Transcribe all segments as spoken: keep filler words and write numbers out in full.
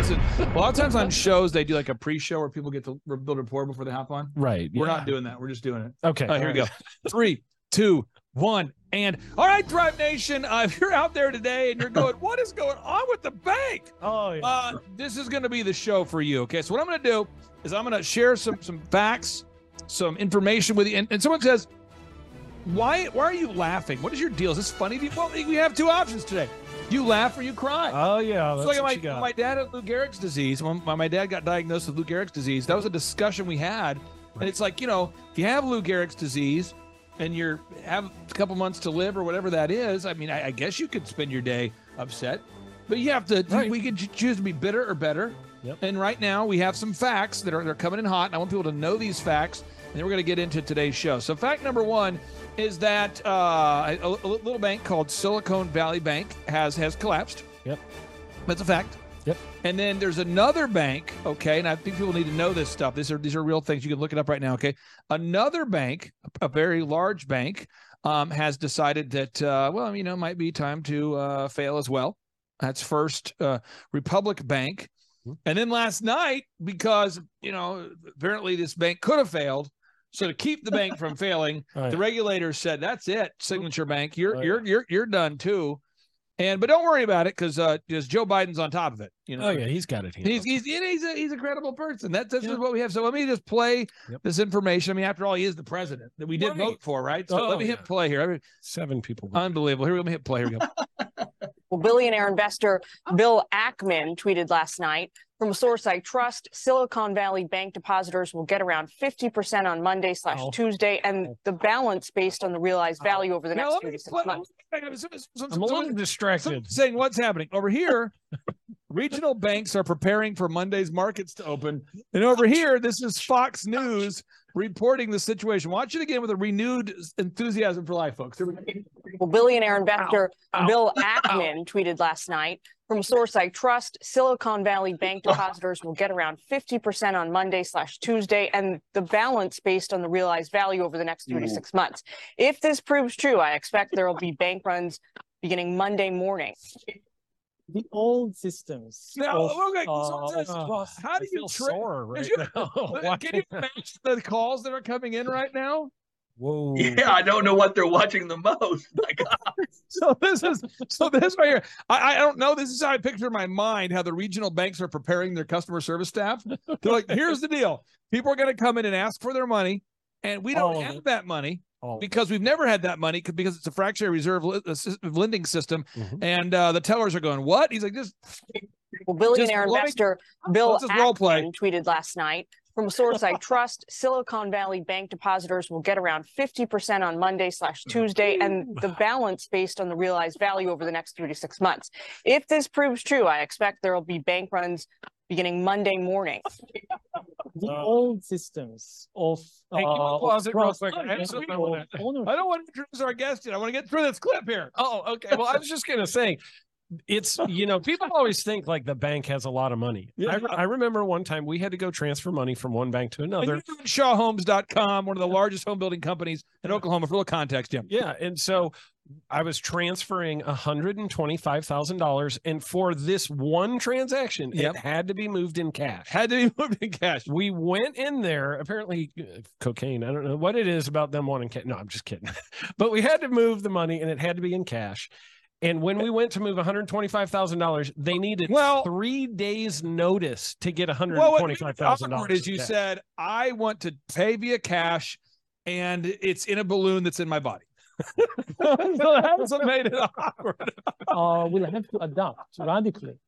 listen, a lot of times on shows, they do like a pre-show where people get to build rapport before they hop on. Right. We're yeah. not doing that. We're just doing it. Okay. Uh, here all we right. go. Three, two, one, and all right, Thrive Nation. Uh, if you're out there today and you're going, what is going on with the bank? Oh, yeah. Uh, this is going to be the show for you. Okay. So what I'm going to do is I'm going to share some some facts, some information with you. And, and someone says, why why are you laughing? What is your deal? Is this funny to you? Well, we have two options today. You laugh or you cry. Oh, yeah. It's That's like what my, you got. my dad had Lou Gehrig's disease. When my, my dad got diagnosed with Lou Gehrig's disease, that was a discussion we had. And it's like, you know, if you have Lou Gehrig's disease and you're have a couple months to live or whatever that is, I mean, I, I guess you could spend your day upset. But you have to, Right. we could choose to be bitter or better. Yep. And right now we have some facts that are they're coming in hot. And I want people to know these facts. And then we're going to get into today's show. So fact number one is that uh, a, a little bank called Silicon Valley Bank has has collapsed. Yep. That's a fact. Yep. And then there's another bank, okay, and I think people need to know this stuff. These are these are real things. You can look it up right now, okay? Another bank, a very large bank, um, has decided that, uh, well, you know, it might be time to uh, fail as well. That's First uh, Republic Bank. And then last night, because, you know, apparently this bank could have failed, so to keep the bank from failing, Right. the regulators said, "That's it, Signature Bank. You're Oh, you're you're you're done too." And but don't worry about it because uh, just Joe Biden's on top of it. You know, Oh, yeah. He's got it. he's he's he's a he's a credible person. That, that's Yeah. just what we have. So let me just play Yep. this information. I mean, after all, he is the president that we did Right. vote for, right? So Oh, let me yeah. hit play here. I mean, Seven people. unbelievable. Here we go. Let me hit play. Here we go. Well, billionaire investor Bill Ackman tweeted last night, from a source I trust, Silicon Valley Bank depositors will get around fifty percent on Monday slash Ow. Tuesday, and the balance based on the realized value over the Now, next let three me to six play- months. so- so- so- I'm a little so- distracted. saying what's happening over here. Regional banks are preparing for Monday's markets to open, and over here, this is Fox News reporting the situation. Watch it again with a renewed enthusiasm for life, folks. Here we go. Well, billionaire investor Ow. Bill Ackman tweeted last night, from a source I trust, Silicon Valley Bank depositors will get around fifty percent on Monday slash Tuesday, and the balance based on the realized value over the next three to six months. If this proves true, I expect there will be bank runs beginning Monday morning. The old systems. Now, of, okay, so uh, this- of trust. how do I you feel tra- sore right you- now. Can you imagine the calls that are coming in right now? Whoa. Yeah, I don't know what they're watching the most. My God. So this is so this right here. I, I don't know. This is how I picture in my mind how the regional banks are preparing their customer service staff. They're like, here's the deal: people are going to come in and ask for their money, and we don't All of have it. that money Oh, because we've never had that money c- because it's a fractionary reserve li- uh, sys- lending system. Mhm. And uh, the tellers are going, "What?" He's like, "Just Well, billionaire let me- investor Bill let's just role play. Ackman tweeted last night, from a source I trust, Silicon Valley Bank depositors will get around fifty percent on Monday slash Tuesday, and the balance based on the realized value over the next three to six months. If this proves true, I expect there will be bank runs beginning Monday morning. The Uh, old systems of Hey, can you uh, of pause it real trust quick? I have and something I of wanna- ownership. I don't want to introduce our guest yet. I want to get through this clip here." Oh, okay. Well, I was just going to say, it's, you know, people always think like the bank has a lot of money. Yeah. I, re- I remember one time we had to go transfer money from one bank to And another. you're doing Shaw Homes dot com, one of the largest home building companies in Oklahoma. For a little context, Jim. Yeah. And so I was transferring one hundred twenty-five thousand dollars. And for this one transaction, Yep. it had to be moved in cash. Had to be moved in cash. We went in there, apparently uh, cocaine. I don't know what it is about them wanting cash. No, I'm just kidding. But we had to move the money and it had to be in cash. And when we went to move one hundred twenty-five thousand dollars, they needed Well- three days notice to get one hundred Well, what twenty-five thousand awkward dollars. is you said, I want to pay via cash and it's in a balloon that's in my body. So that's what made it awkward. uh, will have to adapt radically.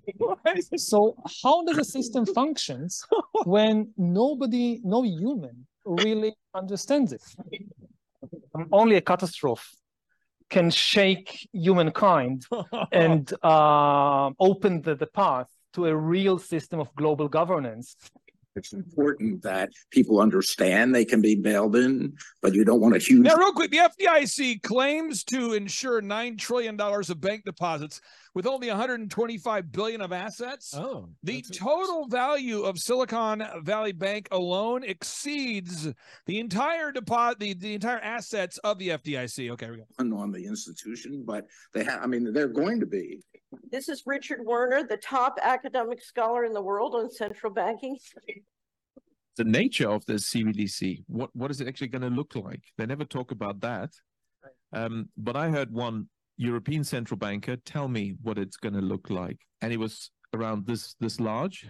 So how does a system functions when nobody, no human really understands it? Only a catastrophe can shake humankind and uh, open the, the path to a real system of global governance It's important that people understand they can be bailed in, but you don't want a huge. Now, real quick, the F D I C claims to insure nine trillion dollars of bank deposits with only one hundred twenty-five billion dollars of assets. Oh, the total value of Silicon Valley Bank alone exceeds the entire deposit, the, the entire assets of the F D I C. Okay, here we go. On the institution, but they have, I mean, they're going to be. This is Richard Werner, the top academic scholar in the world on central banking. The nature of the C B D C, what, what is it actually going to look like? They never talk about that. Um, but I heard one European central banker tell me what it's going to look like. And it was around this, this large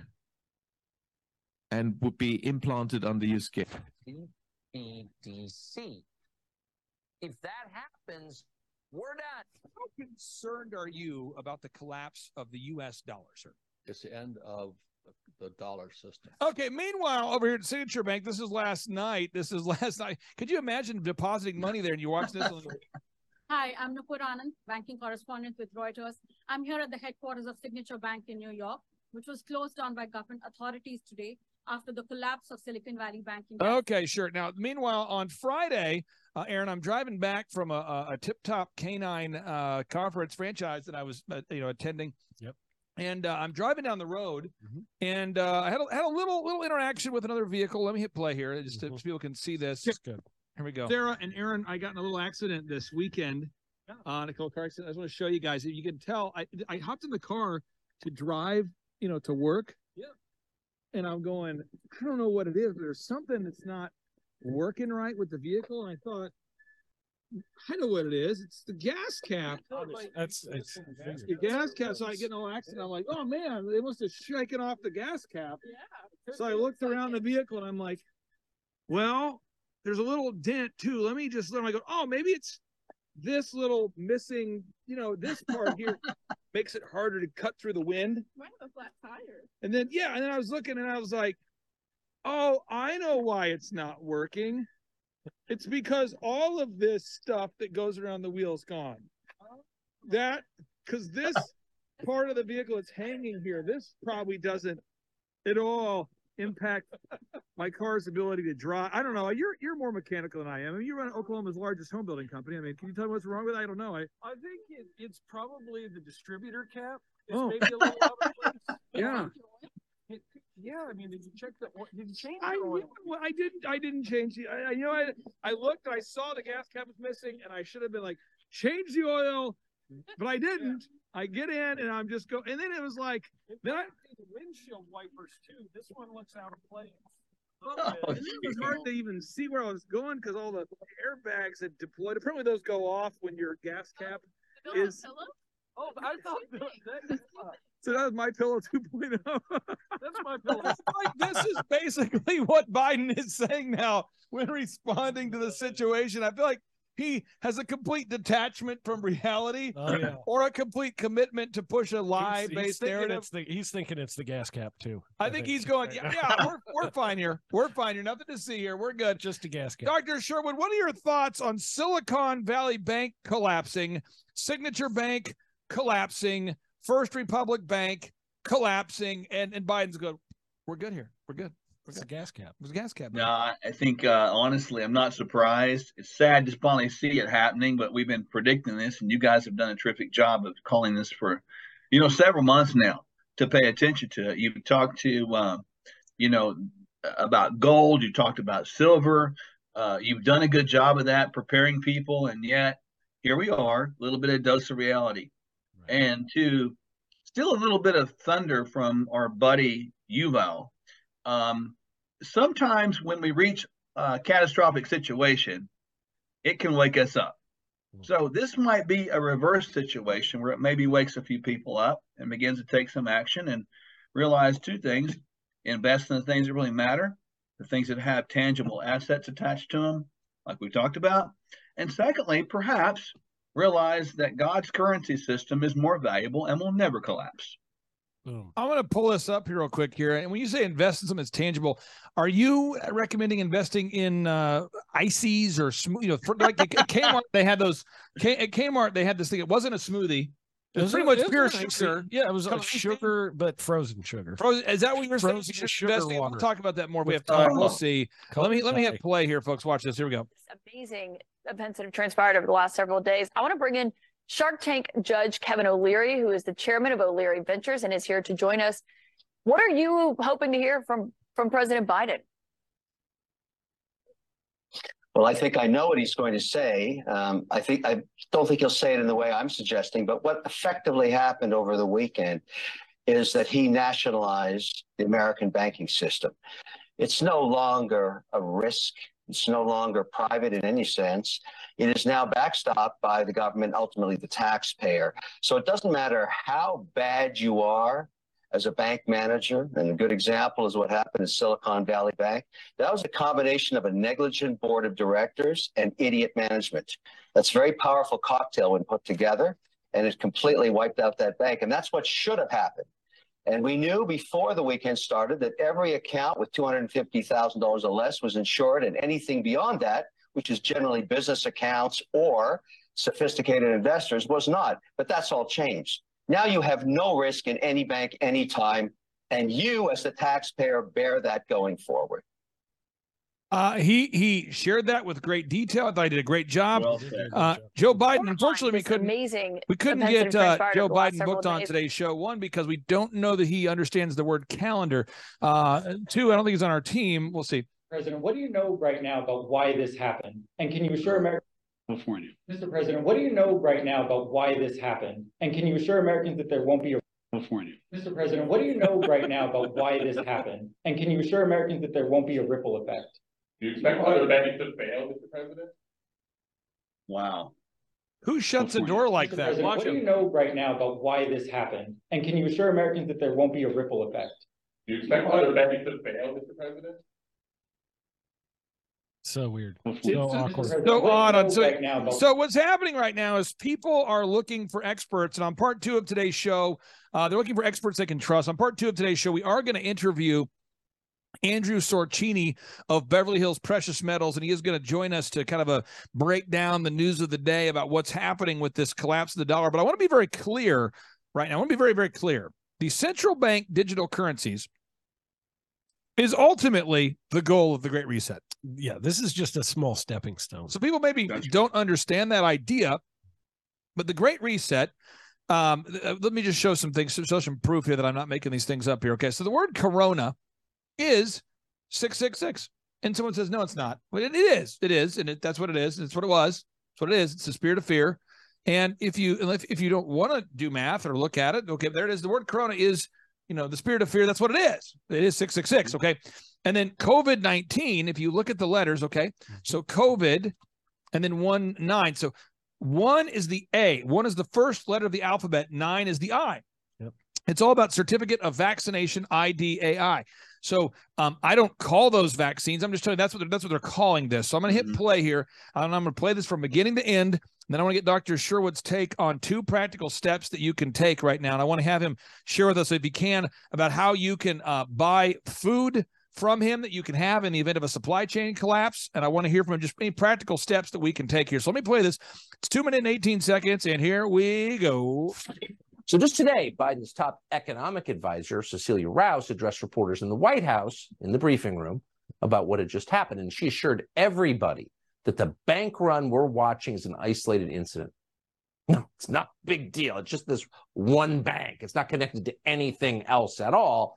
and would be implanted under your skin. C B D C. If that happens, we're done. How concerned are you about the collapse of the U S dollar, sir? It's the end of the dollar system. Okay. Meanwhile, over here at Signature Bank, this is last night. This is last night. Could you imagine depositing money there and you watch this? Hi, I'm Nupur Anand, banking correspondent with Reuters. I'm here at the headquarters of Signature Bank in New York, which was closed down by government authorities today after the collapse of Silicon Valley banking. Okay, sure. Now, meanwhile, on Friday, uh, Aaron, I'm driving back from a, a, a Tip Top Canine uh, conference franchise that I was, uh, you know, attending. Yep. And uh, I'm driving down the road, mm-hmm. and uh, I had a, had a little little interaction with another vehicle. Let me hit play here, just mm-hmm. so people can see this. Good. Here we go. Sarah and Aaron, I got in a little accident this weekend. Yeah. Uh, Nicole car accident. I just want to show you guys. You can tell I I hopped in the car to drive, you know, to work. Yeah. And I'm going, I don't know what it is. There's something that's not working right with the vehicle. And I thought, I know what it is. It's the gas cap. That's it's, it's the gas cap. So I get in an accident. I'm like, oh man, they must have shaken off the gas cap. Yeah. So I looked around the vehicle and I'm like, well, there's a little dent too. Let me just let me go. Oh, maybe it's this little missing, you know, this part here makes it harder to cut through the wind. Why have a flat tire? And then, yeah, and then I was looking and I was like, oh, I know why it's not working. It's because all of this stuff that goes around the wheel is gone. That, because this part of the vehicle that's hanging here, this probably doesn't at all impact my car's ability to drive. I don't know. You're you're more mechanical than I am. I mean, you run Oklahoma's largest home building company. I mean, can you tell me what's wrong with it? I don't know. I I think it, it's probably the distributor cap. It's oh. maybe a little out of place. Yeah. It, yeah. I mean, did you check the? Did you change I, the oil? Well, I didn't. I didn't change the. I, you know, I I looked. I saw the gas cap was missing, and I should have been like, change the oil, but I didn't. Yeah. I get in and I'm just go, and then it was like, then I, the windshield wipers too. This one looks out of place. Oh, and then it was hard to even see where I was going because all the airbags had deployed. Apparently, those go off when your gas cap oh, is. Oh, I thought that, that, uh, so that was My Pillow two point oh. That's My Pillow. Like, this is basically what Biden is saying now when responding to the situation. I feel like he has a complete detachment from reality, oh, yeah. or a complete commitment to push a lie-based narrative. It's the, he's thinking it's the gas cap too. I, I think, think he's going, yeah, yeah, we're we're fine here. We're fine here. Nothing to see here. We're good. Just a gas cap. Doctor Sherwood, what are your thoughts on Silicon Valley Bank collapsing, Signature Bank collapsing, First Republic Bank collapsing, and and Biden's going, we're good here. We're good. It's a gas cap. It's a gas cap. No, I think, uh, honestly, I'm not surprised. It's sad to finally see it happening, but we've been predicting this, and you guys have done a terrific job of calling this for, you know, several months now to pay attention to it. You've talked to, um, you know, about gold. You talked about silver. Uh, you've done a good job of that, preparing people, and yet here we are, a little bit of dose of reality. Right. And to still a little bit of thunder from our buddy Yuval. Um, sometimes when we reach a catastrophic situation, it can wake us up. So this might be a reverse situation where it maybe wakes a few people up and begins to take some action and realize two things: invest in the things that really matter, the things that have tangible assets attached to them, like we talked about. And secondly, perhaps realize that God's currency system is more valuable and will never collapse. Boom. I'm going to pull this up here real quick here. And when you say invest in something that's tangible, are you recommending investing in uh, ices or, you know, for, like at Kmart, they had those, K, at Kmart, they had this thing. It wasn't a smoothie. It was pretty much it was pure nice. sugar. Yeah, it was like Coloration. sugar, but frozen sugar. Frozen, is that what you're saying? Frozen You should sugar invest in? We'll water. talk about that more if we have With time. Thai. We'll see. Let me let me hit Thai. play here, folks. Watch this. Here we go. Amazing events that have transpired over the last several days. I want to bring in Shark Tank judge Kevin O'Leary, who is the chairman of O'Leary Ventures and is here to join us. What are you hoping to hear from, from President Biden? Well, I think I know what he's going to say. Um, I think I don't think he'll say it in the way I'm suggesting, but what effectively happened over the weekend is that he nationalized the American banking system. It's no longer a risk. It's no longer private in any sense. It is now backstopped by the government, ultimately the taxpayer. So it doesn't matter how bad you are as a bank manager, and a good example is what happened at Silicon Valley Bank. That was a combination of a negligent board of directors and idiot management. That's a very powerful cocktail when put together, and it completely wiped out that bank. And that's what should have happened. And we knew before the weekend started that every account with two hundred fifty thousand dollars or less was insured, and anything beyond that, which is generally business accounts or sophisticated investors, was not. But that's all changed. Now you have no risk in any bank anytime, and you as the taxpayer bear that going forward. Uh, he he shared that with great detail. I thought he did a great job. Well said. Uh, Joe Biden, unfortunately, we This couldn't amazing we couldn't events get that have uh, transpired Joe over the last Biden several booked on days. today's show. One, because we don't know that he understands the word calendar. Uh, two, I don't think he's on our team. We'll see. President, what do you know right now about why this happened? And can you assure Americans? California. Mister President, what do you know right now about why this happened? And can you assure Americans that there won't be a California. Mister President, what do you know right now about why this happened? And can you assure Americans that there won't be a ripple effect? Do you expect other banks to fail, Mister President? Wow. Who shuts a door like Mister that? President, Watch what do him. you know right now about why this happened? And can you assure Americans that there won't be a ripple effect? Do you expect other banks to fail, Mister President? So weird. It's So awkward. so odd. On, so, right now about- so what's happening right now is people are looking for experts. And on part two of today's show, uh, they're looking for experts they can trust. On part two of today's show, we are going to interview Andrew Sorcini of Beverly Hills Precious Metals, and he is going to join us to kind of a break down the news of the day about what's happening with this collapse of the dollar. But I want to be very clear right now. I want to be very, very clear. The central bank digital currencies is ultimately the goal of the Great Reset. Yeah, this is just a small stepping stone. So people maybe don't understand that idea, but the Great Reset, um, th- let me just show some things, show some proof here that I'm not making these things up here. Okay, so the word corona is six six six. And someone says, no, it's not. Well, it, it is. It is. And it, that's what it is. It's what it was. It's what it is. It's the spirit of fear. And if you if, if you don't want to do math or look at it, okay, there it is. The word corona is, you know, the spirit of fear. That's what it is. It is six six six. Okay. And then COVID nineteen, if you look at the letters, okay, so COVID and then one nine. So one is the A, one is the first letter of the alphabet, nine is the I. Yep. It's all about certificate of vaccination, I D A I. So um, I don't call those vaccines. I'm just telling you that's what they're, that's what they're calling this. So I'm going to hit Mhm. play here, and I'm going to play this from beginning to end. And then I want to get Doctor Sherwood's take on two practical steps that you can take right now. And I want to have him share with us, if he can, about how you can uh, buy food from him that you can have in the event of a supply chain collapse. And I want to hear from him just any practical steps that we can take here. So let me play this. It's two minutes and eighteen seconds, and here we go. So just today, Biden's top economic advisor, Cecilia Rouse, addressed reporters in the White House in the briefing room about what had just happened. And she assured everybody that the bank run we're watching is an isolated incident. No, it's not a big deal. It's just this one bank. It's not connected to anything else at all.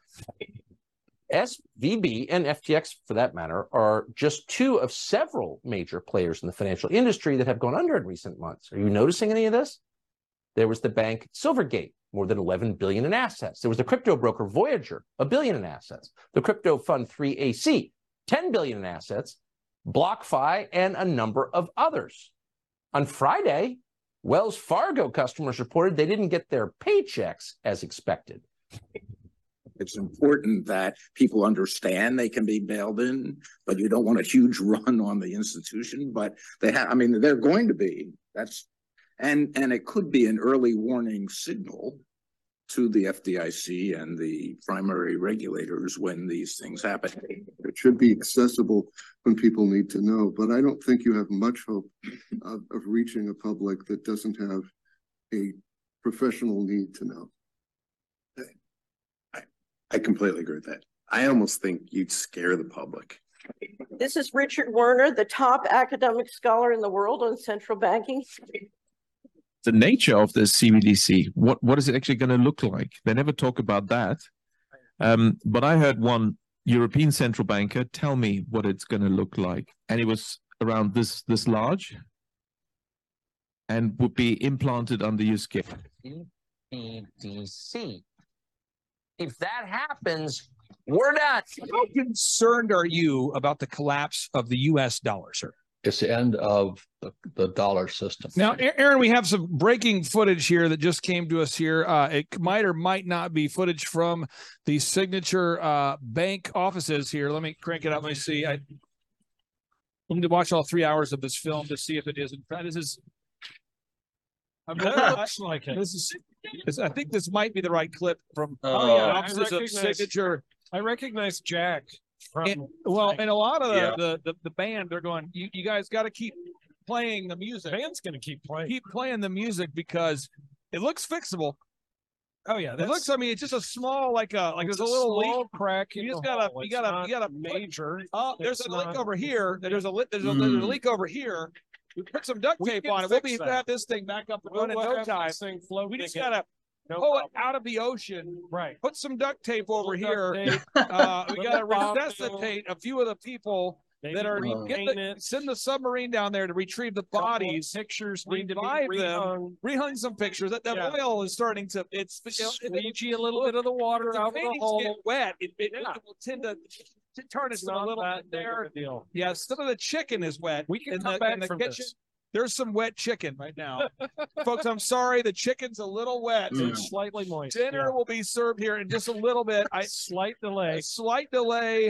S V B and F T X, for that matter, are just two of several major players in the financial industry that have gone under in recent months. Are you noticing any of this? There was the bank Silvergate, more than eleven billion dollars in assets. There was the crypto broker Voyager, a billion in assets. The crypto fund three A C, ten billion in assets. BlockFi, and a number of others. On Friday, Wells Fargo customers reported they didn't get their paychecks as expected. It's important that people understand they can be bailed in, but you don't want a huge run on the institution. But they have, I mean, they're going to be. That's and and it could be an early warning signal to the F D I C and the primary regulators when these things happen. It should be accessible when people need to know, but I don't think you have much hope of, of reaching a public that doesn't have a professional need to know. I completely agree with that. I almost think you'd scare the public. This is Richard Werner, the top academic scholar in the world on central banking. The nature of the C B D C, what, what is it actually going to look like? They never talk about that. Um, but I heard one European central banker tell me what it's going to look like. And it was around this, this large and would be implanted under your skin. C B D C. If that happens, we're done. How concerned are you about the collapse of the U S dollar, sir? It's the end of the, the dollar system. Now, Aaron, we have some breaking footage here that just came to us here. Uh, it might or might not be footage from the Signature uh, Bank offices here. Let me crank it up. Let me see. I need to watch all three hours of this film to see if it is. In fact, this is. I'm That gonna, looks like it. This is. This, I think this might be the right clip from Oh, yeah, the I offices of recognize- Signature. I recognize Jack from. And, well, and a lot of the, Yeah. the, the, the band, they're going, you, you guys got to keep playing the music. Band's going to keep playing. Keep playing the music because it looks fixable. Oh yeah, It looks. I mean, it's just a small, like a, like It's there's a a little small leak. crack in You just the gotta, hole. you It's gotta, not you gotta. major. Oh, there's It's a leak not- over here. There's a, li- there's a, there's a Mm. leak over here. We put some duct We tape can on it. We'll be fix that. have this thing back up and We'll running in have no this time. thing float We just again. gotta No pull problem. it out of the ocean. Right. Put some duct tape over Duct here. tape. Uh, we Little gotta bomb resuscitate a few of the people Maybe that are repaint get the, it. send the submarine down there to retrieve the Couple of bodies. pictures need to be Revive them. rehung. Rehung some pictures. That, that Yeah. oil is starting to. It's you know, it- Squeegee a little bit of the water the out of the paintings hole. get wet. It, it, Yeah. it will tend to, to turn It's it a not little that bit big of there. a deal. Yeah, some of the chicken is wet. We can in come the, back in the from kitchen. this. There's some wet chicken right now, folks. I'm sorry, the chicken's a little wet. It's slightly moist. Dinner yeah. will be served here in just a little bit. I Slight delay. a slight delay.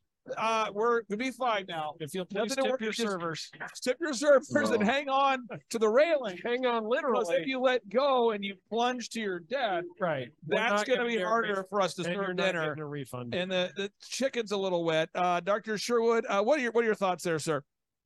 Uh, we're gonna be fine now. If you'll Nothing please to tip worry- your just servers. Tip your servers and Oh. hang on to the railing. Hang on, Because literally. if you let go and you plunge to your death, Right. We're that's not going to gonna be get a harder ref- for us to and you're serve not dinner. getting a refund. And the, the chicken's a little wet. Uh, Doctor Sherwood, uh, what are your what are your thoughts there, sir?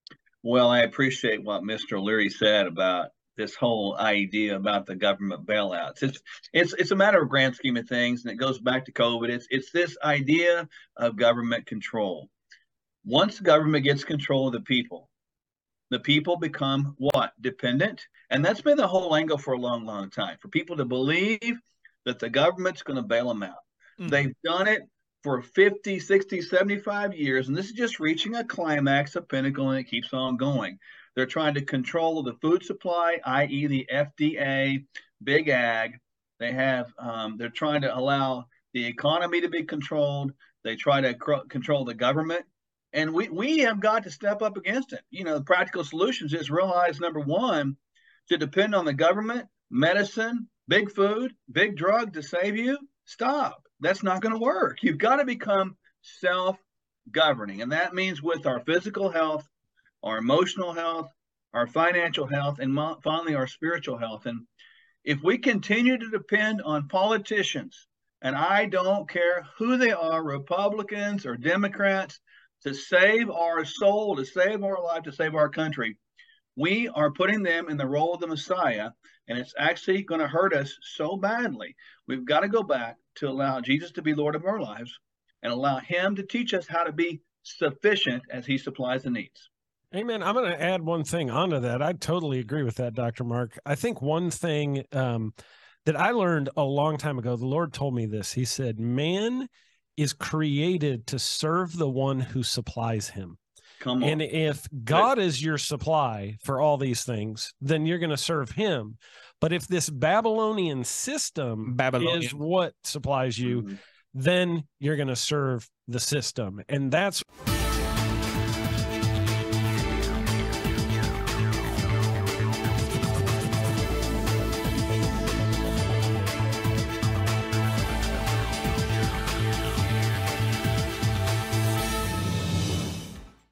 Well, I appreciate what Mister O'Leary said about this whole idea about the government bailouts. It's it's it's a matter of grand scheme of things, and it goes back to COVID. It's it's this idea of government control. Once the government gets control of the people, the people become what? Dependent. And that's been the whole angle for a long, long time, for people to believe that the government's going to bail them out. Mm-hmm. They've done it for fifty, sixty, seventy-five years, and this is just reaching a climax, a pinnacle, and it keeps on going. They're trying to control the food supply, that is the F D A, Big Ag. They have, um, they're trying to allow the economy to be controlled. They try to cr- control the government. And we, we have got to step up against it. You know, the practical solutions is realize, number one, to depend on the government, medicine, big food, big drug to save you, stop. That's not going to work. You've got to become self-governing. And that means with our physical health, our emotional health, our financial health, and mo- finally our spiritual health. And if we continue to depend on politicians, and I don't care who they are, Republicans or Democrats, to save our soul, to save our life, to save our country, we are putting them in the role of the Messiah, and it's actually going to hurt us so badly. We've got to go back to allow Jesus to be Lord of our lives and allow him to teach us how to be sufficient as he supplies the needs. Amen. I'm going to add one thing onto that. I totally agree with that, Doctor Mark. I think one thing um, that I learned a long time ago, the Lord told me this. He said, man is created to serve the one who supplies him. Come on. And if God is your supply for all these things, then you're going to serve him. But if this Babylonian system Babylonian. is what supplies you, then you're going to serve the system. And that's